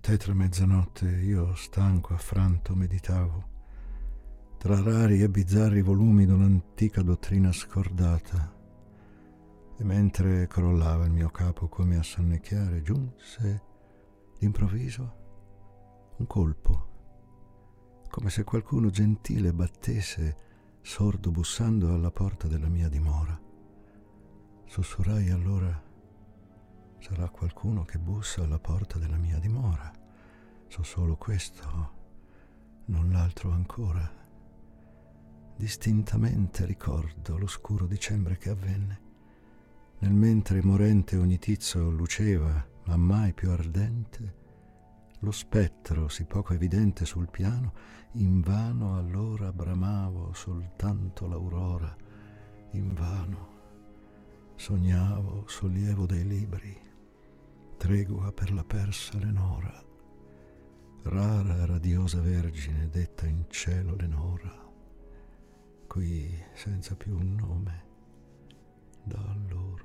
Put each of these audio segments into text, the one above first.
tetra mezzanotte io, stanco, affranto, meditavo tra rari e bizzarri volumi d'un'antica dottrina scordata, e mentre crollava il mio capo come a sonnecchiare, giunse d'improvviso un colpo, come se qualcuno gentile battesse sordo bussando alla porta della mia dimora. Sussurrai allora: sarà qualcuno che bussa alla porta della mia dimora. So solo questo, non l'altro ancora. Distintamente ricordo l'oscuro dicembre che avvenne, nel mentre morente ogni tizio luceva, ma mai più ardente, lo spettro sì poco evidente sul piano. Invano allora bramavo soltanto l'aurora, invano sognavo sollievo dei libri, tregua per la persa Lenora, rara radiosa vergine detta in cielo Lenora, qui senza più un nome da allora.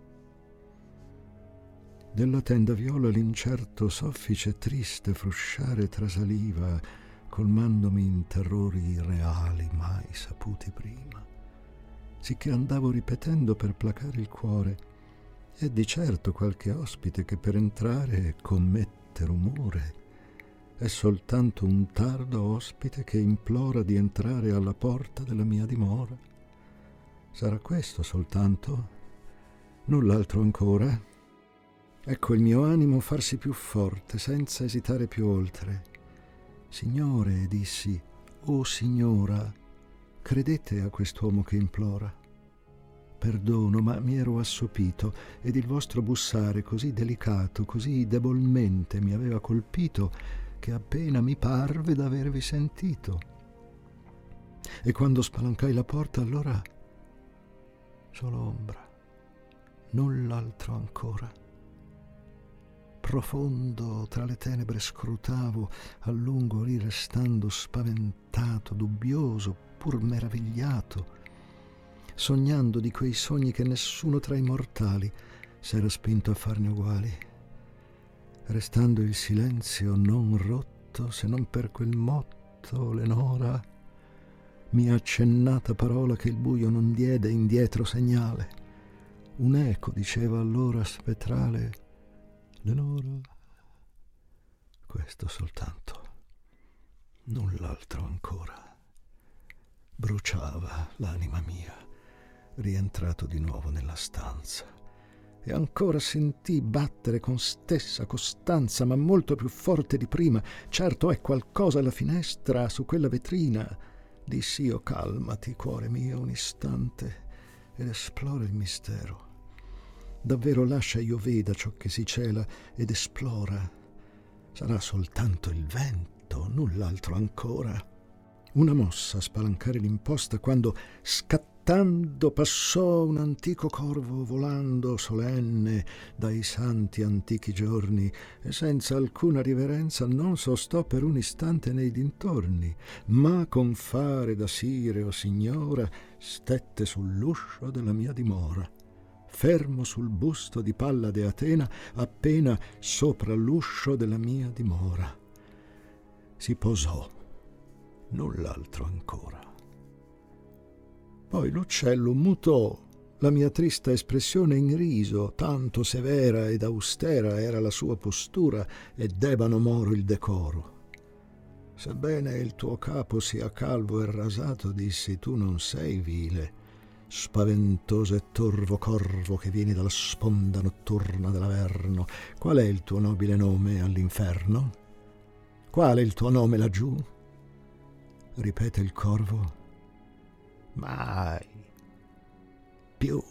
Della tenda viola l'incerto soffice triste frusciare trasaliva, colmandomi in terrori irreali mai saputi prima, sicché andavo ripetendo per placare il cuore: è di certo qualche ospite che per entrare commette rumore, è soltanto un tardo ospite che implora di entrare alla porta della mia dimora. Sarà questo soltanto? Null'altro ancora? Ecco il mio animo farsi più forte, senza esitare più oltre. Signore, dissi, o signora, credete a quest'uomo che implora? Perdono, ma mi ero assopito, ed il vostro bussare così delicato, così debolmente mi aveva colpito, che appena mi parve d'avervi sentito. E quando spalancai la porta, allora solo ombra, null'altro ancora. Profondo tra le tenebre scrutavo, a lungo rirestando spaventato, dubbioso, pur meravigliato, sognando di quei sogni che nessuno tra i mortali s'era spinto a farne uguali, restando il silenzio non rotto se non per quel motto, Lenora, mia accennata parola che il buio non diede indietro segnale. Un eco diceva allora spettrale: Lenora, questo soltanto, null'altro ancora. Bruciava l'anima mia, rientrato di nuovo nella stanza, e ancora sentii battere con stessa costanza, ma molto più forte di prima. Certo è qualcosa alla finestra, su quella vetrina. Dissi io: calmati, cuore mio, un istante, ed esplora il mistero. Davvero lascia io veda ciò che si cela ed esplora. Sarà soltanto il vento, null'altro ancora. Una mossa a spalancare l'imposta, quando scattando passò un antico corvo volando solenne dai santi antichi giorni, e senza alcuna riverenza non sostò per un istante nei dintorni, ma con fare da sire o signora stette sull'uscio della mia dimora, fermo sul busto di Pallade Atena, appena sopra l'uscio della mia dimora. Si posò, null'altro ancora. Poi l'uccello mutò la mia trista espressione in riso, tanto severa ed austera era la sua postura, ed d'ebano moro il decoro. Sebbene il tuo capo sia calvo e rasato, dissi, tu non sei vile, spaventoso e torvo corvo che vieni dalla sponda notturna dell'Averno. Qual è il tuo nobile nome all'inferno? Qual è il tuo nome laggiù? Ripete il corvo. Mai più.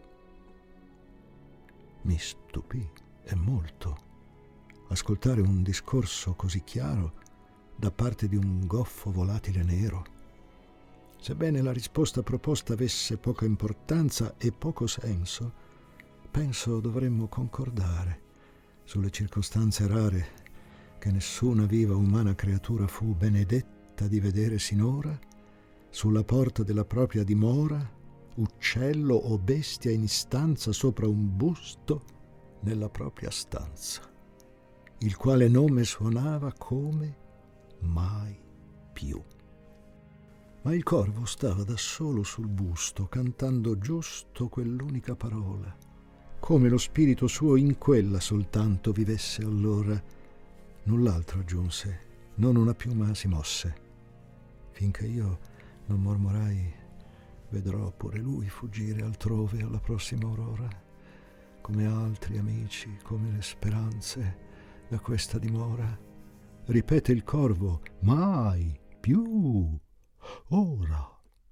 Mi stupì, e molto, ascoltare un discorso così chiaro da parte di un goffo volatile nero. Sebbene la risposta proposta avesse poca importanza e poco senso, penso dovremmo concordare sulle circostanze rare che nessuna viva umana creatura fu benedetta di vedere sinora, sulla porta della propria dimora, uccello o bestia in istanza sopra un busto nella propria stanza. il quale nome suonava come mai più. Ma il corvo stava da solo sul busto, cantando giusto quell'unica parola, come lo spirito suo in quella soltanto vivesse allora. Null'altro aggiunse, non una piuma si mosse, finché io non mormorai: vedrò pure lui fuggire altrove alla prossima aurora, come altri amici, come le speranze da questa dimora. Ripete il corvo, mai più ora.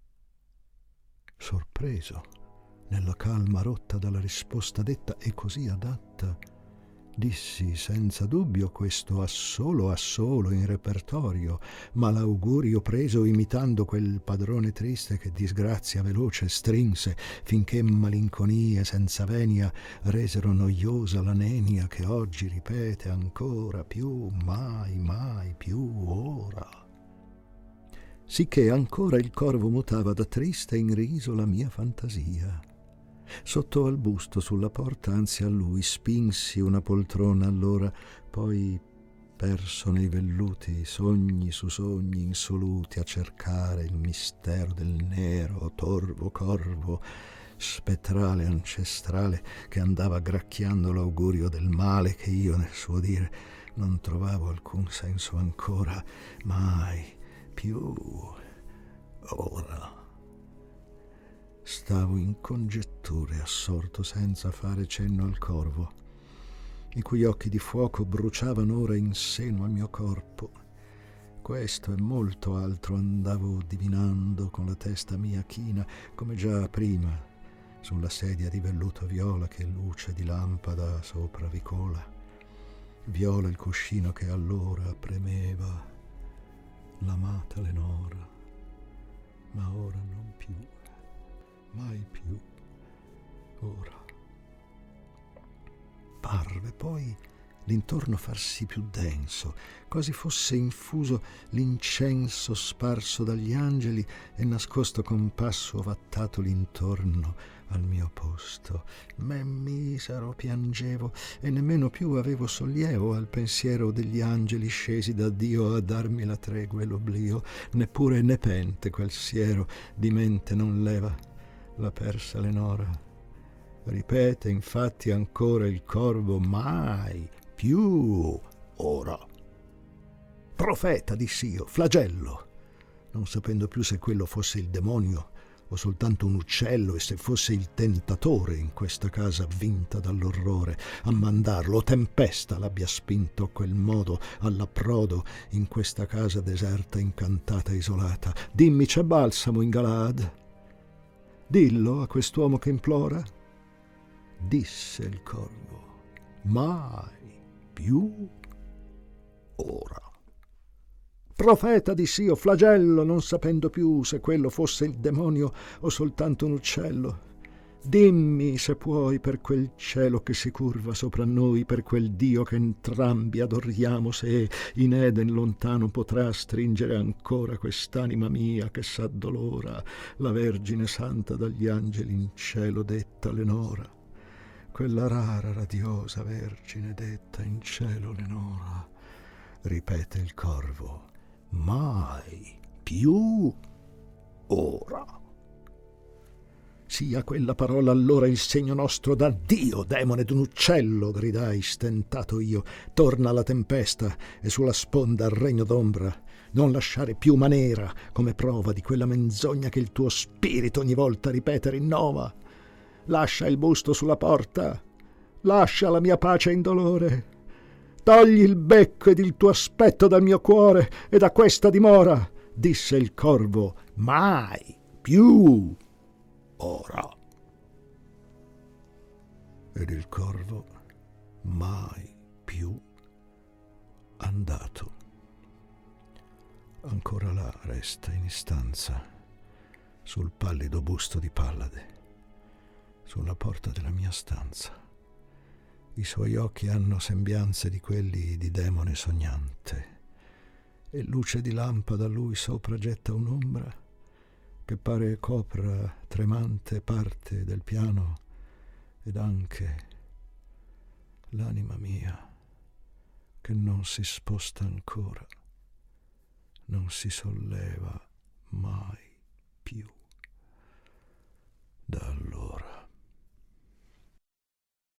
Sorpreso nella calma rotta dalla risposta detta e così adatta, dissi senza dubbio questo a solo in repertorio, ma l'augurio preso imitando quel padrone triste che disgrazia veloce strinse, finché malinconie senza venia resero noiosa la nenia che oggi ripete ancora più, mai più ora. Sicché ancora il corvo mutava da triste in riso la mia fantasia. Sotto al busto sulla porta anzi a lui spinsi una poltrona allora, poi perso nei velluti sogni su sogni insoluti a cercare il mistero del nero torvo corvo spettrale ancestrale che andava gracchiando l'augurio del male che io nel suo dire non trovavo alcun senso ancora. Mai più ora. Stavo in congetture, assorto senza fare cenno al corvo, i cui occhi di fuoco bruciavano ora in seno al mio corpo. Questo e molto altro andavo divinando con la testa mia china, come già prima, sulla sedia di velluto viola che luce di lampada sopra vicola. Viola il cuscino che allora premeva l'amata Lenora, ma ora non più. Mai più ora. Parve poi l'intorno farsi più denso, quasi fosse infuso l'incenso sparso dagli angeli e nascosto con passo ovattato l'intorno al mio posto. Me misero piangevo e nemmeno più avevo sollievo al pensiero degli angeli scesi da Dio a darmi la tregua e l'oblio, neppure nepente quel siero di mente non leva la persa Lenora. Ripete infatti ancora il corvo, mai più ora. Profeta, dissi io, flagello, non sapendo più se quello fosse il demonio o soltanto un uccello, e se fosse il tentatore in questa casa vinta dall'orrore a mandarlo, o tempesta l'abbia spinto a quel modo all'approdo in questa casa deserta, incantata, isolata. Dimmi, c'è balsamo in Galaad? Dillo a quest'uomo che implora. Disse il corvo, mai più ora. Profeta, dissi io, flagello, non sapendo più se quello fosse il demonio o soltanto un uccello. Dimmi, se puoi, per quel cielo che si curva sopra noi, per quel Dio che entrambi adoriamo, se in Eden lontano potrà stringere ancora quest'anima mia che s'addolora, la Vergine Santa dagli angeli in cielo detta Lenora, quella rara, radiosa Vergine detta in cielo Lenora. Ripete il corvo, mai più ora. Sia quella parola allora il segno nostro da Dio, demone d'un uccello, gridai stentato io. Torna alla tempesta e sulla sponda al regno d'ombra. Non lasciare più manera come prova di quella menzogna che il tuo spirito ogni volta ripete e rinnova. Lascia il busto sulla porta, lascia la mia pace in dolore. Togli il becco ed il tuo aspetto dal mio cuore e da questa dimora, disse il corvo, mai più ora. Ed il corvo mai più andato. Ancora là resta in istanza, sul pallido busto di Pallade, sulla porta della mia stanza. I suoi occhi hanno sembianze di quelli di demone sognante, e luce di lampada a lui sopra getta un'ombra che pare copra tremante parte del piano ed anche l'anima mia che non si sposta ancora, non si solleva mai.